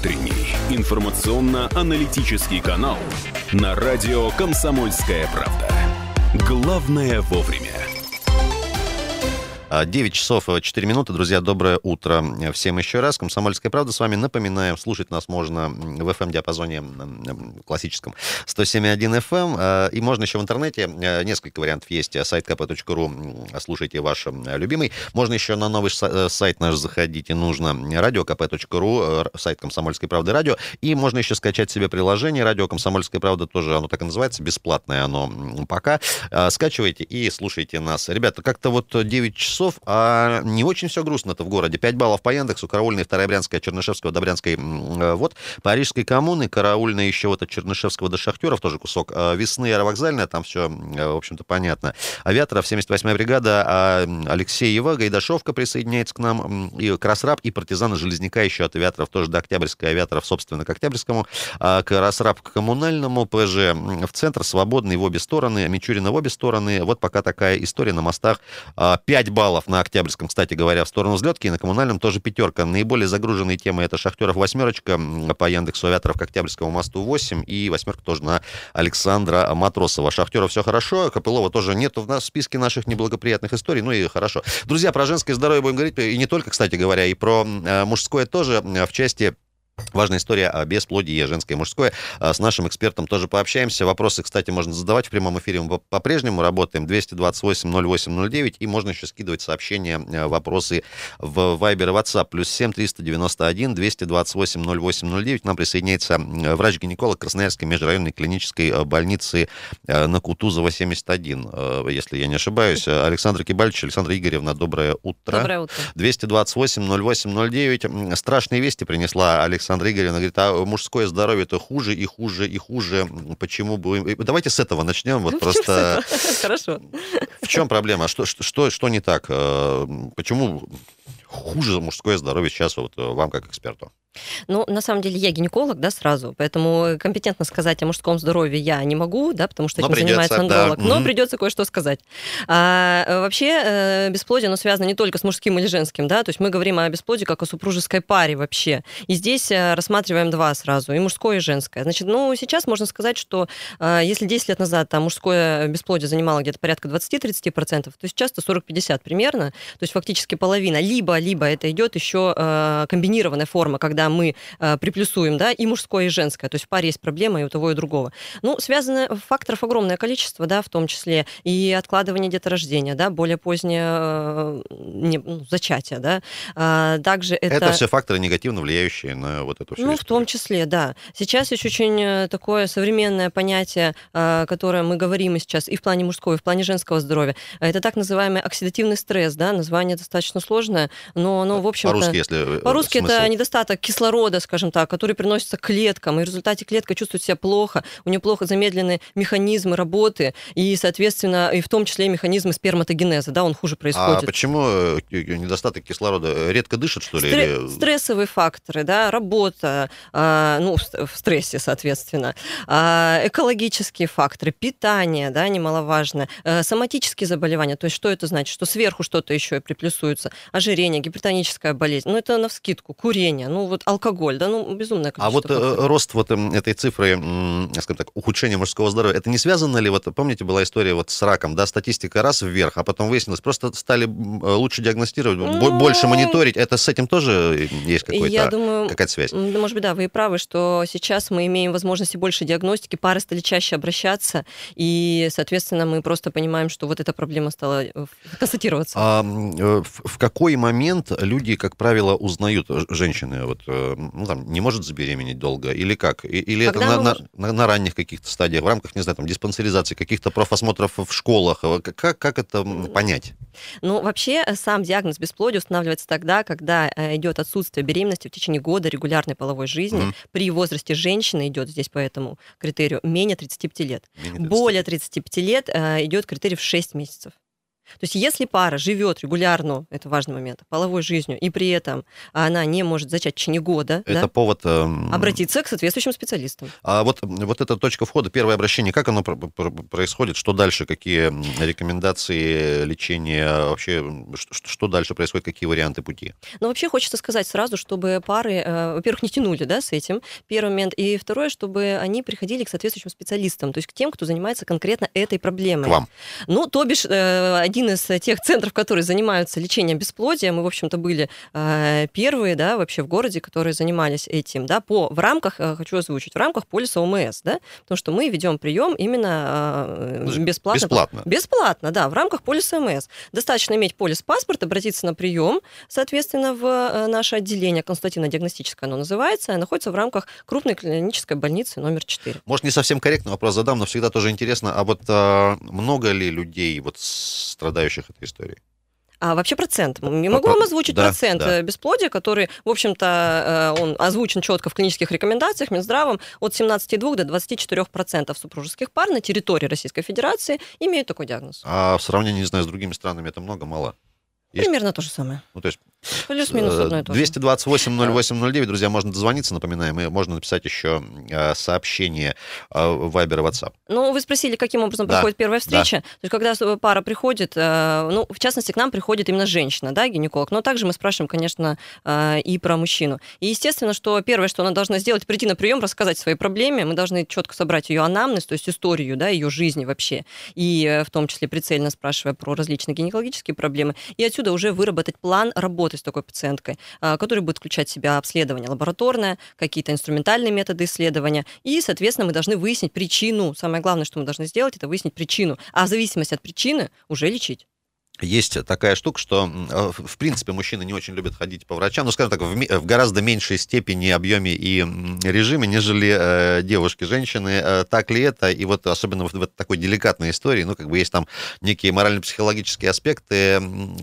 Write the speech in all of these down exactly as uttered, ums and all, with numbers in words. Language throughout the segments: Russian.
Утренний информационно-аналитический канал на радио «Комсомольская правда». Главное вовремя. девять часов четыре минуты. Друзья, доброе утро всем еще раз. «Комсомольская правда» с вами. Напоминаем, слушать нас можно в эф эм-диапазоне классическом сто семь и один эф эм. И можно еще в интернете. Несколько вариантов есть. Сайт ка пэ точка ру. Слушайте ваш любимый. Можно еще на новый сайт наш заходить. И нужно радио ка пэ точка ру, сайт «Комсомольской правды» радио. И можно еще скачать себе приложение. Радио «Комсомольская правда» тоже, оно так и называется. Бесплатное оно пока. Скачивайте и слушайте нас. Ребята, как-то вот девять часов, а не очень все грустно-то в городе. пять баллов по Яндексу, караульная, вторая Брянская, Чернышевского до Брянской, вот, Парижской коммуны, караульная еще вот от Чернышевского до Шахтеров, тоже кусок, Весны, аэровокзальная, там все, в общем-то, понятно. Авиаторов, семьдесят восьмая бригада, Алексеева, Гайдашовка присоединяется к нам, и Красраб, и партизаны Железняка еще от авиаторов, тоже до Октябрьской, авиаторов, собственно, к Октябрьскому, Красраб к коммунальному, ПЖ в центр, свободный в обе стороны, Мичурина в обе стороны, вот пока такая история на мостах. пять баллов на Октябрьском, кстати говоря, в сторону взлетки, и на коммунальном тоже пятерка. Наиболее загруженные темы — это Шахтеров восьмерочка, по Яндексу авиаторов к Октябрьскому мосту восемь, и восьмерка тоже на Александра Матросова. Шахтеров все хорошо, Копылова тоже нет в, нас, в списке наших неблагоприятных историй, ну и хорошо. Друзья, про женское здоровье будем говорить, и не только, кстати говоря, и про мужское тоже в части... Важная история о бесплодии, женское и мужское. С нашим экспертом тоже пообщаемся. Вопросы, кстати, можно задавать в прямом эфире. Мы по-прежнему работаем. двести двадцать восемь ноль восемь ноль девять. И можно еще скидывать сообщения, вопросы в Viber и WhatsApp. Плюс семь триста девяносто один двести двадцать восемь ноль восемь ноль девять. К нам присоединяется врач-гинеколог Красноярской межрайонной клинической больницы на Кутузова, семьдесят один, если я не ошибаюсь. Александр Кибальевич, Александра Игоревна, доброе утро. Доброе утро. двести двадцать восемь ноль восемь ноль девять. Страшные вести принесла Александра Александра Игоревна, говорит, а мужское здоровье-то хуже и хуже и хуже. Почему будем... Давайте с этого начнем. Вот просто... Хорошо. В чем проблема? Что, что, что не так? Почему хуже мужское здоровье сейчас вот вам как эксперту? Ну, на самом деле, я гинеколог, да, сразу, поэтому компетентно сказать о мужском здоровье я не могу, да, потому что но этим занимается андролог, да. но mm-hmm. придется кое-что сказать. А, вообще, бесплодие, оно связано не только с мужским или женским, да, то есть мы говорим о бесплодии как о супружеской паре вообще, и здесь рассматриваем два сразу, и мужское, и женское. Значит, ну, сейчас можно сказать, что если десять лет назад там мужское бесплодие занимало где-то порядка двадцать-тридцать процентов, то сейчас-то сорок-пятьдесят примерно, то есть фактически половина, либо, либо это идет еще комбинированная форма, когда мы э, приплюсуем, да, и мужское, и женское, то есть в паре есть проблема и у того, и у другого. Ну, связано факторов огромное количество, да, в том числе и откладывание деторождения, да, более позднее э, не, ну, зачатие, да. А, также это... Это все факторы, негативно влияющие на вот эту всю Ну, историю. в том числе, да. Сейчас есть очень такое современное понятие, э, которое мы говорим сейчас и в плане мужского, и в плане женского здоровья. Это так называемый оксидативный стресс, да, название достаточно сложное, но оно, в общем-то... По-русски, если... По-русски смысл. Это недостаток кислорода, скажем так, который приносится к клеткам, и в результате клетка чувствует себя плохо, у нее плохо замедлены механизмы работы, и, соответственно, и в том числе механизмы сперматогенеза, да, он хуже происходит. А почему недостаток кислорода? Редко дышат, что ли? Стре- или... Стрессовые факторы, да, работа, а, ну, в стрессе, соответственно, а, экологические факторы, питание, да, немаловажно, а, соматические заболевания, то есть что это значит? Что сверху что-то еще и приплюсуется, ожирение, гипертоническая болезнь, ну, это навскидку, курение, ну, вот алкоголь, да, ну, безумное количество. А вот факторов. рост вот этой цифры, скажем так, ухудшения мужского здоровья, это не связано ли, вот помните, была история вот с раком, да, статистика раз вверх, а потом выяснилось, просто стали лучше диагностировать, ну, больше мониторить, это с этим тоже есть какой-то, думаю, какая-то связь? Может быть, да, вы и правы, что сейчас мы имеем возможности больше диагностики, пары стали чаще обращаться, и, соответственно, мы просто понимаем, что вот эта проблема стала констатироваться. А в какой момент люди, как правило, узнают, женщины, вот, ну, там, не может забеременеть долго, или как? Или Когда это на, можем... на, на ранних каких-то стадиях, в рамках, не знаю, там, диспансеризации, каких-то профосмотров в школах? Как, как это понять? Ну, вообще, сам диагноз бесплодия устанавливается тогда, когда идет отсутствие беременности в течение года регулярной половой жизни. Mm-hmm. При возрасте женщины идет здесь по этому критерию менее тридцати пяти лет. Менее тридцати. Более тридцати пяти лет идет критерий в шесть месяцев. То есть если пара живет регулярно, это важный момент, половой жизнью, и при этом она не может зачать в течение года, Это да, повод... эм, обратиться к соответствующим специалистам. А вот, вот эта точка входа, первое обращение, как оно про- про- происходит? Что дальше? Какие рекомендации лечения? Вообще, что, что дальше происходит? Какие варианты пути? Но вообще хочется сказать сразу, чтобы пары, э, во-первых, не тянули, да, с этим, первый момент, и второе, чтобы они приходили к соответствующим специалистам, то есть к тем, кто занимается конкретно этой проблемой. К вам. Ну, то бишь, э, один из тех центров, которые занимаются лечением бесплодия, мы, в общем-то, были э, первые, да, вообще в городе, которые занимались этим, да, по, в рамках, э, хочу озвучить, в рамках полиса ОМС, да, потому что мы ведем прием именно э, бесплатно. Бесплатно. Бесплатно, да, в рамках полиса ОМС. Достаточно иметь полис-паспорт, обратиться на прием, соответственно, в э, наше отделение, консультативно-диагностическое оно называется, находится в рамках крупной клинической больницы номер четыре. Может, не совсем корректно вопрос задам, но всегда тоже интересно, а вот а, много ли людей, вот, страдающих этой историей? А вообще процент. Не могу вам озвучить Да, процент да. бесплодия, который, в общем-то, он озвучен четко в клинических рекомендациях Минздравом. От семнадцати целых двух десятых до двадцати четырёх процентов супружеских пар на территории Российской Федерации имеют такой диагноз. А в сравнении, не знаю, с другими странами это много, мало? Есть? Примерно то же самое. Ну, то есть Плюс-минус одно и то же. двести двадцать восемь ноль восемь ноль девять, друзья, можно дозвониться, напоминаем, и можно написать еще э, сообщение э, в Viber и WhatsApp. Ну, вы спросили, каким образом Да, проходит первая встреча. То есть, когда пара приходит, э, ну, в частности, к нам приходит именно женщина, да, гинеколог, но также мы спрашиваем, конечно, э, и про мужчину. И, естественно, что первое, что она должна сделать, прийти на прием, рассказать свои проблемы, мы должны четко собрать ее анамнез, то есть историю, да, ее жизни вообще, и э, в том числе прицельно спрашивая про различные гинекологические проблемы, и отсюда уже выработать план работы с такой пациенткой, э, который будет включать в себя обследование лабораторное, какие-то инструментальные методы исследования, и, соответственно, мы должны выяснить причину. Самое главное, что мы должны сделать, это выяснить причину, а в зависимости от причины уже лечить. Есть такая штука, что, в принципе, мужчины не очень любят ходить по врачам, ну, скажем так, в, в гораздо меньшей степени, объеме и режиме, нежели э, девушки, женщины. Э, так ли это? И вот особенно в, в такой деликатной истории, ну, как бы есть там некие морально-психологические аспекты,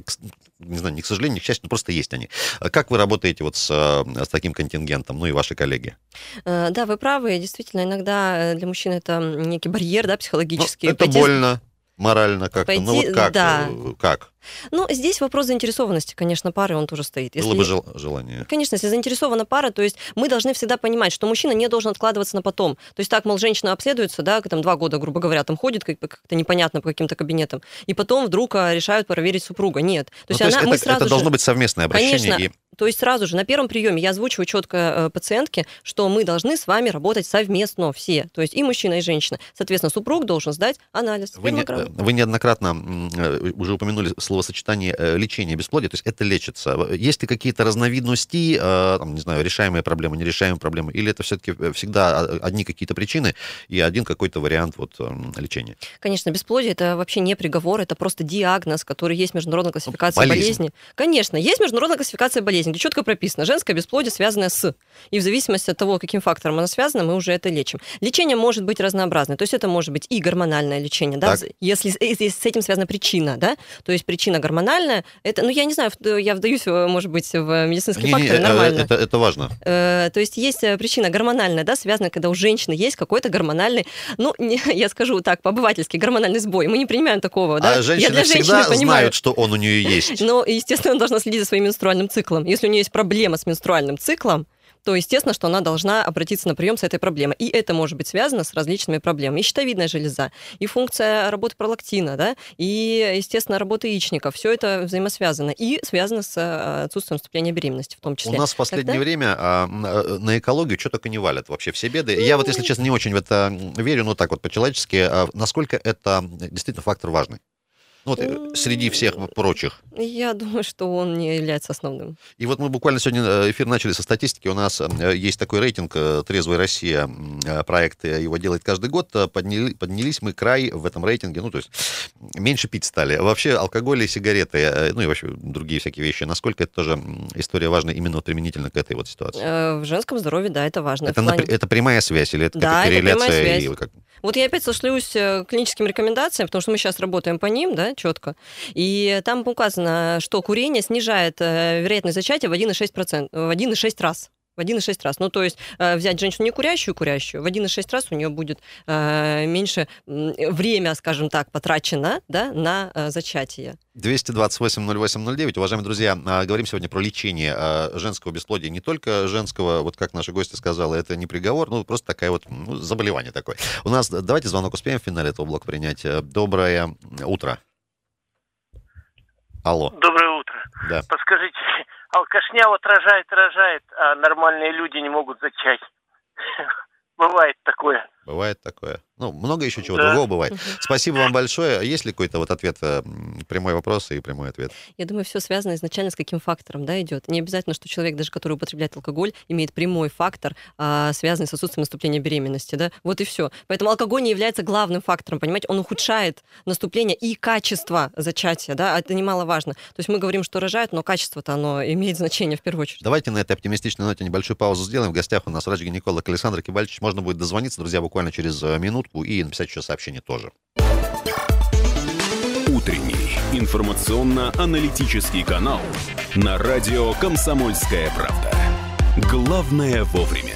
не знаю, не к сожалению, не к счастью, но просто есть они. Как вы работаете вот с, с таким контингентом, ну, и ваши коллеги? Э, да, вы правы, действительно, иногда для мужчин это некий барьер, да, психологический. Ну, это Пойти... больно. Морально как-то, Пойти, ну вот как? да. Как? Ну, здесь вопрос заинтересованности, конечно, пары, он тоже стоит. Было Если... бы жел- желание. Конечно, если заинтересована пара, то есть мы должны всегда понимать, что мужчина не должен откладываться на потом. То есть так, мол, женщина обследуется, да, там два года, грубо говоря, там ходит как-то непонятно по каким-то кабинетам, и потом вдруг решают проверить супруга. Нет. То Ну, есть, то есть она, это, мы сразу это же... должно быть совместное обращение. Конечно. И... То есть сразу же на первом приеме я озвучиваю четко э, пациентке, что мы должны с вами работать совместно все. То есть и мужчина, и женщина. Соответственно, супруг должен сдать анализ. Вы, не, вы неоднократно уже упомянули словосочетание лечение бесплодия, то есть это лечится. Есть ли какие-то разновидности, там, не знаю, решаемые проблемы, нерешаемые проблемы, или это все-таки всегда одни какие-то причины и один какой-то вариант вот, лечения? Конечно, бесплодие – это вообще не приговор, это просто диагноз, который есть в международной классификации Болезнь. болезни. Конечно, есть международная классификация болезней, где четко прописано женское бесплодие, связанное с. И в зависимости от того, каким фактором оно связано, мы уже это лечим. Лечение может быть разнообразное, то есть это может быть и гормональное лечение, да, если, если с этим связана причина, да, то есть причина гормональная, это, ну, я не знаю, я вдаюсь, может быть, в медицинские не, факторы, не, нормально. Это, это важно. Э, то есть есть причина гормональная, да, связанная, когда у женщины есть какой-то гормональный, ну, не, я скажу так, по-обывательски, гормональный сбой. Мы не принимаем такого, да. А женщины я для всегда понимаю, знают, что он у нее есть. Но, естественно, она должна следить за своим менструальным циклом. Если у нее есть проблема с менструальным циклом, то, естественно, что она должна обратиться на прием с этой проблемой. И это может быть связано с различными проблемами. И щитовидная железа, и функция работы пролактина, да, и, естественно, работа яичников. Все это взаимосвязано. И связано с отсутствием вступления беременности в том числе. У нас в последнее Тогда... время а, на экологию что только не валят вообще все беды. Я вот, если честно, не очень в это верю, но так вот по-человечески. А насколько это действительно фактор важный? Ну, вот, среди всех прочих. Я думаю, что он не является основным. И вот мы буквально сегодня эфир начали со статистики. У нас есть такой рейтинг «Трезвая Россия», проект его делает каждый год. Подняли, поднялись мы край в этом рейтинге, ну, то есть меньше пить стали. Вообще алкоголь и сигареты, ну, и вообще другие всякие вещи. Насколько это тоже история важна именно вот применительно к этой вот ситуации? В женском здоровье, да, это важно. Это, плане... это прямая связь или это да, какая-то корреляция? Это прямая связь. И как... Вот я опять сошлюсь к клиническим рекомендациям, потому что мы сейчас работаем по ним, да, четко. И там указано, что курение снижает вероятность зачатия в один и шесть процентов, в один и шесть раз. В один и шесть раз. Ну, то есть э, взять женщину не курящую, курящую, в один и шесть раз у нее будет э, меньше э, время, скажем так, потрачено, да, на э, зачатие. двести двадцать восемь ноль восемь ноль девять. Уважаемые друзья, говорим сегодня про лечение женского бесплодия. Не только женского, вот как наши гости сказали, это не приговор, ну, просто такое вот ну, заболевание такое. У нас, давайте звонок успеем в финале этого блока принять. Доброе утро. Алло. Доброе утро. Да. Подскажите, алкашня вот рожает, рожает, а нормальные люди не могут зачать. Бывает такое. Бывает такое. Ну, много еще чего да. другого бывает. Спасибо вам большое. Есть ли какой-то вот ответ, прямой вопрос и прямой ответ? Я думаю, все связано изначально с каким фактором, да, идет. Не обязательно, что человек, даже который употребляет алкоголь, имеет прямой фактор, а, связанный с отсутствием наступления беременности, да. Вот и все. Поэтому алкоголь не является главным фактором, понимаете, он ухудшает наступление и качество зачатия, да, это немаловажно. То есть мы говорим, что рожают, но качество-то оно имеет значение в первую очередь. Давайте на этой оптимистичной ноте небольшую паузу сделаем. В гостях у нас врач-гинеколог Александр Кибальчич. Можно будет дозвониться, друзья, буквально через минутку и написать еще сообщение тоже. Утренний информационно-аналитический канал на радио «Комсомольская правда». Главное вовремя.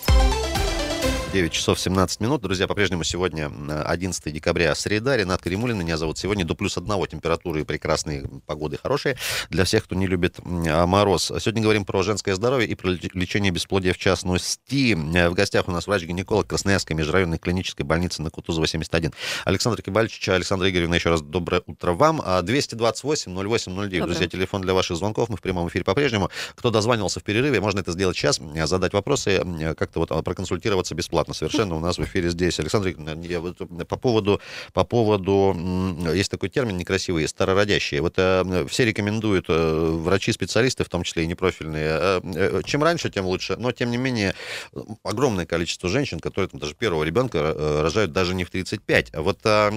девять часов семнадцать минут. Друзья, по-прежнему сегодня одиннадцатое декабря, среда. Ренат Каримуллин меня зовут. Сегодня до плюс одного температуры и прекрасные погоды хорошие для всех, кто не любит мороз. Сегодня говорим про женское здоровье и про лечение бесплодия в частности. В гостях у нас врач-гинеколог Красноярской межрайонной клинической больницы на Кутузова, семьдесят один. Александр Кибальчич. Александра Игоревна, еще раз доброе утро вам. двести двадцать восемь ноль восемь ноль девять. Друзья, телефон для ваших звонков. Мы в прямом эфире по-прежнему. Кто дозванивался в перерыве, можно это сделать сейчас, задать вопросы, как-то вот проконсультироваться бесплатно. Совершенно у нас в эфире здесь. Александр, я вот по поводу, по поводу, есть такой термин некрасивый, старородящие. Вот э, все рекомендуют, э, врачи-специалисты, в том числе и непрофильные, э, чем раньше, тем лучше, но, тем не менее, огромное количество женщин, которые там, даже первого ребенка э, рожают даже не в тридцать пять. Вот э,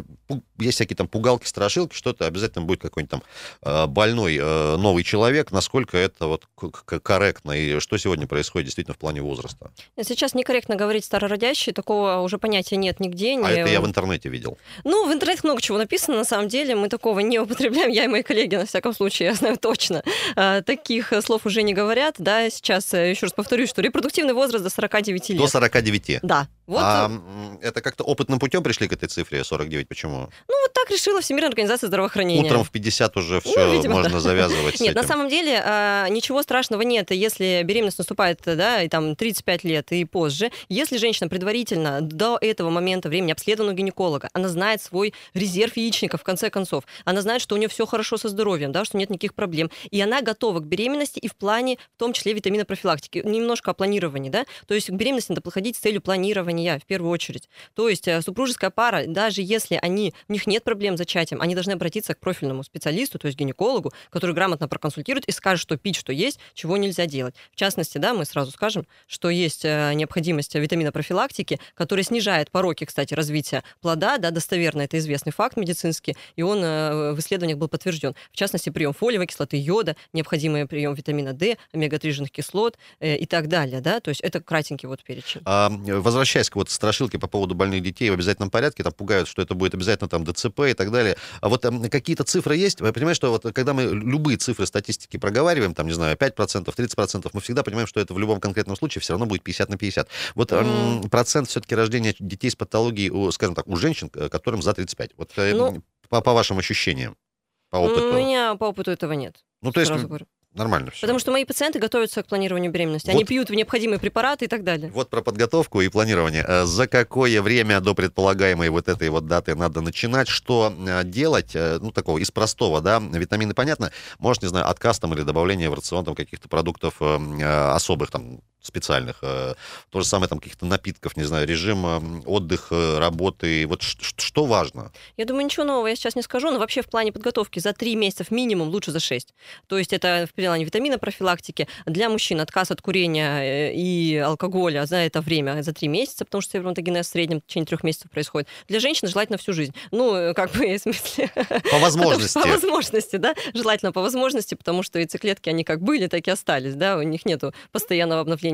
есть всякие там пугалки, страшилки, что-то, обязательно будет какой-нибудь там э, больной э, новый человек, насколько это вот корректно, и что сегодня происходит действительно в плане возраста? Сейчас некорректно говорить старородящие, такого уже понятия нет нигде. А не... это я в интернете видел. Ну, в интернете много чего написано, на самом деле, мы такого не употребляем, я и мои коллеги, на всяком случае, я знаю точно. Таких слов уже не говорят, да, сейчас еще раз повторюсь, что репродуктивный возраст до сорока девяти лет. До сорока девяти? Да. Вот. А это как-то опытным путем пришли к этой цифре сорок девять? Почему? Ну, вот так решила Всемирная организация здравоохранения. Утром в пятьдесят уже все ну, видимо, можно да. завязывать с Нет, этим. На самом деле ничего страшного нет, если беременность наступает, да, и там тридцать пять лет и позже. Если женщина предварительно до этого момента времени обследована у гинеколога, она знает свой резерв яичника, в конце концов, она знает, что у нее все хорошо со здоровьем, да, что нет никаких проблем, и она готова к беременности и в плане, в том числе, витаминопрофилактики. Немножко о планировании, да, то есть к беременности надо подходить с целью планирования, в первую очередь. То есть супружеская пара, даже если они, у них нет проблем с зачатием, они должны обратиться к профильному специалисту, то есть гинекологу, который грамотно проконсультирует и скажет, что пить, что есть, чего нельзя делать. В частности, да, мы сразу скажем, что есть необходимость витаминопрофилактики, которая снижает пороки, кстати, развития плода, да, достоверно, это известный факт медицинский, и он в исследованиях был подтвержден. В частности, прием фолиевой кислоты, йода, необходимый прием витамина D, омега три жирных кислот э, и так далее, да, то есть это кратенький вот перечень. А, возвращаясь к вот страшилке по поводу больных детей в обязательном порядке, там пугают, что это будет обязательно там ДЦП и так далее. А вот там какие-то цифры есть? Вы понимаете, что вот когда мы любые цифры статистики проговариваем, там, не знаю, пять процентов, тридцать процентов, мы всегда понимаем, что это в любом конкретном случае все равно будет пятьдесят на пятьдесят. Вот mm. процент все-таки рождения детей с патологией, у, скажем так, у женщин, которым за тридцать пять. Вот ну, по, по вашим ощущениям, по опыту. У меня по опыту этого нет. Ну, то есть нормально все. Потому что мои пациенты готовятся к планированию беременности. Вот. Они пьют необходимые препараты и так далее. Вот про подготовку и планирование. За какое время до предполагаемой вот этой вот даты надо начинать? Что делать? Ну, такого из простого, да? Витамины, понятно. Может, не знаю, отказ там или добавление в рацион там каких-то продуктов особых, там, специальных. То же самое, там, каких-то напитков, не знаю, режим отдыха, работы. Вот что важно? Я думаю, ничего нового я сейчас не скажу, но вообще в плане подготовки за три месяца минимум, лучше за шесть. То есть это в плане витаминопрофилактики. Для мужчин отказ от курения и алкоголя за это время, за три месяца, потому что сперматогенез в среднем в течение трех месяцев происходит. Для женщин желательно всю жизнь. Ну, как бы, в смысле... По возможности. По возможности, да. Желательно по возможности, потому что яйцеклетки, они как были, так и остались, да. У них нету постоянного обновления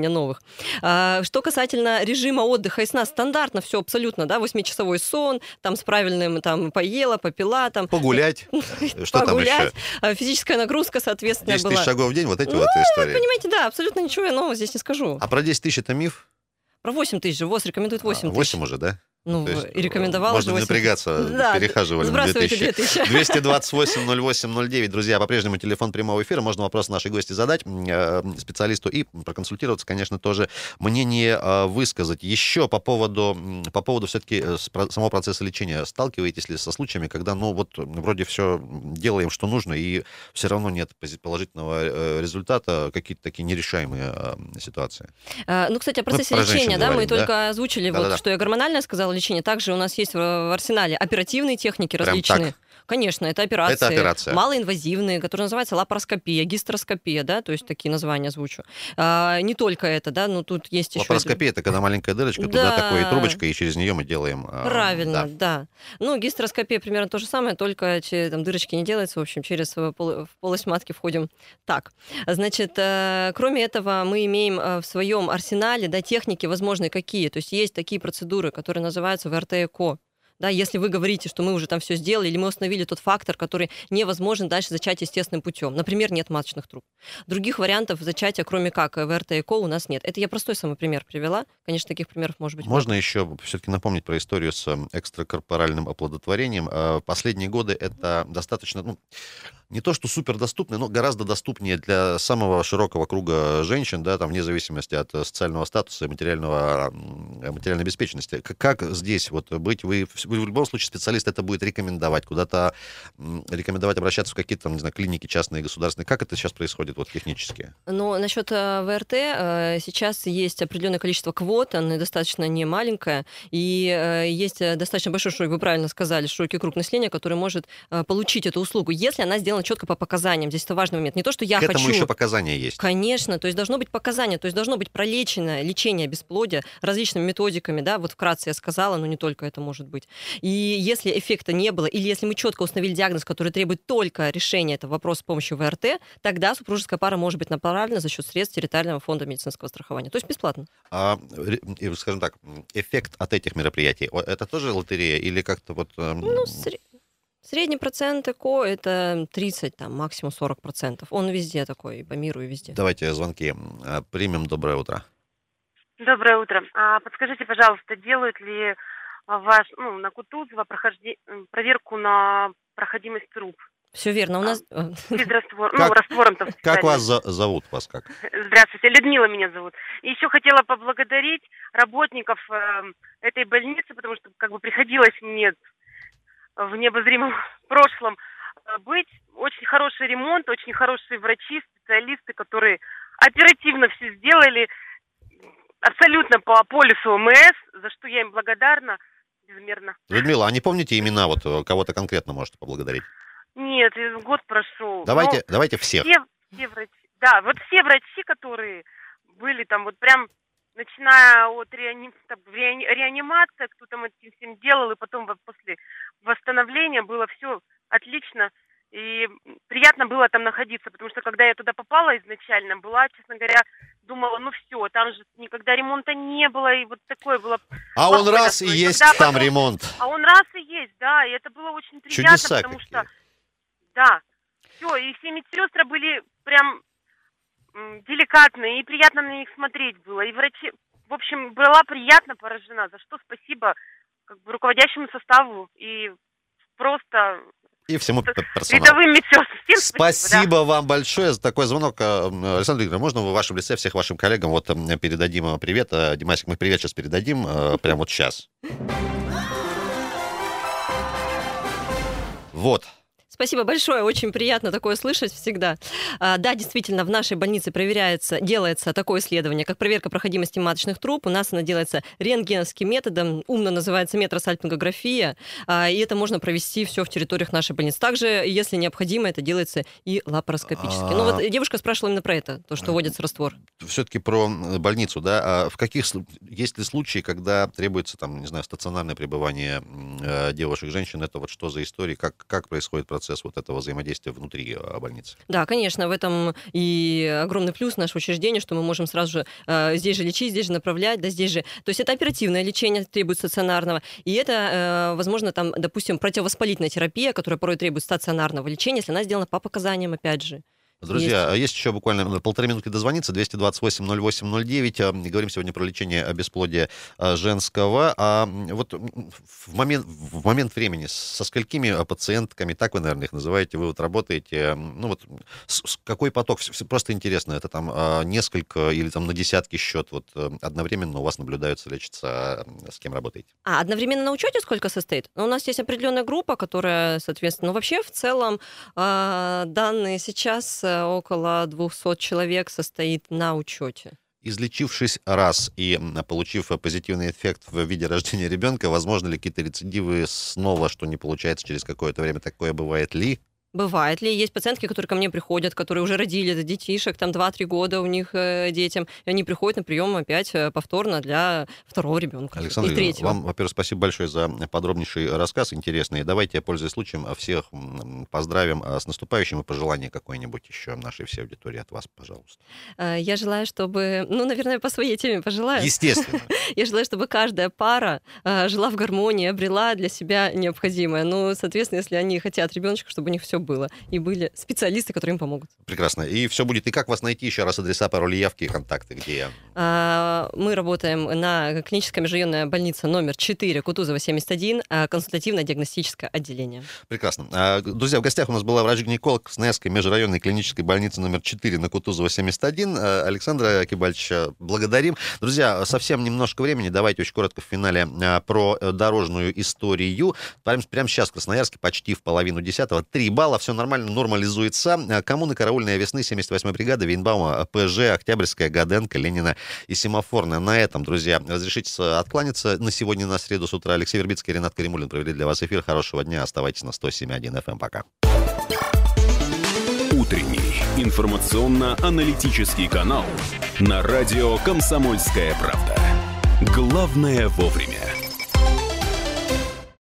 появления новых. Что касательно режима отдыха и сна, стандартно все абсолютно, да, восьмичасовой сон, там с правильным, там, поела, попила, там... Погулять, что там еще? Физическая нагрузка, соответственно, десять была. тысяч шагов в день, вот эти ну, вот истории. Понимаете, да, абсолютно ничего я нового здесь не скажу. А про десять тысяч это миф? Про восемь тысяч же, ВОЗ рекомендует восемь тысяч. восемь уже, да? Ну, и рекомендовала можно же не напрягаться, да, перехаживали на две тысячи. две тысячи. двести двадцать восемь ноль восемь ноль девять, друзья, по-прежнему телефон прямого эфира, можно вопрос нашей гости задать э, специалисту и проконсультироваться, конечно, тоже мнение э, высказать. Еще по поводу, по поводу все-таки самого процесса лечения, сталкиваетесь ли со случаями, когда, ну, вот, вроде все делаем, что нужно, и все равно нет положительного э, результата, какие-то такие нерешаемые э, ситуации? А, ну, кстати, о процессе Мы лечения, да, говорим, мы да? только озвучили, да, вот, да, да. что я гормональное сказала лечение, также у нас есть в, в арсенале оперативные техники Прям различные. так? Конечно, это операции, Это операция. малоинвазивные, которые называются лапароскопия, гистроскопия, да, то есть такие названия озвучу. А, не только это, да, но тут есть еще... Лапароскопия — это когда маленькая дырочка, да. туда такой трубочка, и через нее мы делаем... Правильно, да. да. Ну, гистероскопия примерно то же самое, только там дырочки не делается, в общем, через пол, в полость матки входим так. Значит, кроме этого, мы имеем в своем арсенале, да, техники возможные какие. То есть есть такие процедуры, которые называются ВРТ-ЭКО. Да, если вы говорите, что мы уже там все сделали, или мы установили тот фактор, который невозможен дальше зачать естественным путем. Например, нет маточных труб. Других вариантов зачатия, кроме как ВРТ-ЭКО, у нас нет. Это я простой самый пример привела. Конечно, таких примеров может быть Можно много. еще все-таки напомнить про историю с экстракорпоральным оплодотворением. В последние годы это достаточно, ну, не то что супердоступно, но гораздо доступнее для самого широкого круга женщин, да, там, вне зависимости от социального статуса и материального, материальной обеспеченности. Как, как здесь вот быть? Вы, вы в любом случае специалист это будет рекомендовать, куда-то рекомендовать обращаться в какие-то, не знаю, клиники частные, государственные. Как это сейчас происходит вот технически? Ну, насчет ВРТ, сейчас есть определенное количество квот, оно достаточно не маленькое, и есть достаточно большой, что вы правильно сказали, широкий круг населения, который может получить эту услугу, если она сделана четко по показаниям. Здесь это важный момент. Не то, что я К хочу... этому еще показания есть. Конечно, то есть должно быть показание, то есть должно быть пролечено лечение бесплодия различными методиками, да, вот вкратце я сказала, но не только это может быть. И если эффекта не было, или если мы четко установили диагноз, который требует только решения этого вопроса с помощью ВРТ, тогда супружеская пара может быть направлена за счет средств территориального фонда медицинского страхования. То есть бесплатно. А, скажем так, эффект от этих мероприятий, это тоже лотерея или как-то вот... Ну, сред... Средний процент ЭКО – это тридцать, там, максимум сорок процентов. Он везде такой, и по миру, и везде. Давайте звонки примем. Доброе утро. Доброе утро. А подскажите, пожалуйста, делают ли ваш, ну, на Кутузова прохожде... проверку на проходимость труб? Все верно. У нас... Без раствора. Ну, раствором-то. Как вас за... зовут? Вас как? Здравствуйте, Людмила меня зовут. И еще хотела поблагодарить работников э, этой больницы, потому что как бы приходилось мне в необозримом прошлом быть. Очень хороший ремонт, очень хорошие врачи, специалисты, которые оперативно все сделали абсолютно по полюсу ОМС, за что я им благодарна безмерно. Людмила, а не помните имена, вот кого-то конкретно можете поблагодарить? Нет, год прошел. Давайте, давайте всех. Все, все врачи. Да, вот все врачи, которые были там вот прям, начиная от реани... там, реани... реанимации, кто там этим всем делал, и потом после восстановления было все отлично. И приятно было там находиться, потому что когда я туда попала изначально, была, честно говоря, думала, ну все, там же никогда ремонта не было, и вот такое было. А он раз и есть там потом... ремонт. А он раз и есть, да, и это было очень приятно, Чудеса потому какие. что, да, все, и все медсестры были прям м, деликатные, и приятно на них смотреть было, и врачи, в общем, была приятно поражена, за что спасибо как бы руководящему составу, и просто... И всему персоналу. Рядовым медсестрам. Спасибо, спасибо да. вам большое за такой звонок. Александр Викторович, можно в вашем лице всех вашим коллегам вот передадим привет? Димасик, мы привет сейчас передадим, прямо вот сейчас. Вот. Спасибо большое, очень приятно такое слышать всегда. А, да, действительно, в нашей больнице проверяется, делается такое исследование, как проверка проходимости маточных труб. У нас она делается рентгеновским методом, умно называется метросальпингография, а, и это можно провести все в территориях нашей больницы. Также, если необходимо, это делается и лапароскопически. А... Ну вот девушка спрашивала именно про это, то, что вводится раствор. Все-таки про больницу, да, а в каких, есть ли случаи, когда требуется, там, не знаю, стационарное пребывание девушек, женщин, это вот что за история, как, как происходит процесс процесс вот этого взаимодействия внутри больницы. Да, конечно, в этом и огромный плюс нашего учреждения, что мы можем сразу же э, здесь же лечить, здесь же направлять, да, здесь же. То есть это оперативное лечение требует стационарного, и это, э, возможно, там, допустим, противовоспалительная терапия, которая порой требует стационарного лечения, если она сделана по показаниям, опять же. Друзья, есть. есть еще буквально полторы минутки дозвониться, двести двадцать восемь ноль восемь ноль девять. Говорим сегодня про лечение бесплодия женского. А вот в момент, в момент времени со сколькими пациентками, так вы, наверное, их называете, вы вот работаете, ну вот с, какой поток? Просто интересно, это там несколько или там на десятки счет вот одновременно у вас наблюдаются, лечатся, с кем работаете? А одновременно на учете сколько состоит? Ну, у нас есть определенная группа, которая, соответственно, ну, вообще в целом данные сейчас около двухсот человек состоит на учете. Излечившись раз и получив позитивный эффект в виде рождения ребенка, возможно ли какие-то рецидивы снова, что не получается через какое-то время? Такое бывает ли? Бывает ли? Есть пациентки, которые ко мне приходят, которые уже родили детишек, там два-три года у них э, детям, и они приходят на прием опять повторно для второго ребенка. Александра и третьего. Вам, во-первых, спасибо большое за подробнейший рассказ, интересный. Давайте, пользуясь случаем, всех поздравим с наступающим и пожелание какое-нибудь еще нашей всей аудитории от вас, пожалуйста. Я желаю, чтобы, ну, наверное, по своей теме пожелаю. Естественно. Я желаю, чтобы каждая пара жила в гармонии, обрела для себя необходимое. Ну, соответственно, если они хотят ребеночка, чтобы у них все было. И были специалисты, которые им помогут. Прекрасно. И все будет. И как вас найти? Еще раз адреса, пароли, явки и контакты. Где? Мы работаем на клинической межрайонной больнице номер четыре, Кутузова, семьдесят один, консультативно-диагностическое отделение. Прекрасно. Друзья, в гостях у нас была врач-гинеколог Красноярской межрайонной клинической больницы номер четыре на Кутузова, семьдесят один. Александра Кибальевича благодарим. Друзья, совсем немножко времени. Давайте очень коротко в финале про дорожную историю. Прямо, прямо сейчас в Красноярске почти в половину десятого. Три балла. Все нормально, нормализуется. Коммуны Караульная Весны, семьдесят восьмая бригада, Вейнбаума, ПЖ, Октябрьская, Гаденко, Ленина и Семафорная. На этом, друзья, разрешите откланяться. На сегодня, на среду с утра Алексей Вербицкий и Ренат Каримуллин провели для вас эфир. Хорошего дня. Оставайтесь на сто семь и один эф эм. Пока. Утренний информационно-аналитический канал на радио «Комсомольская правда». Главное вовремя.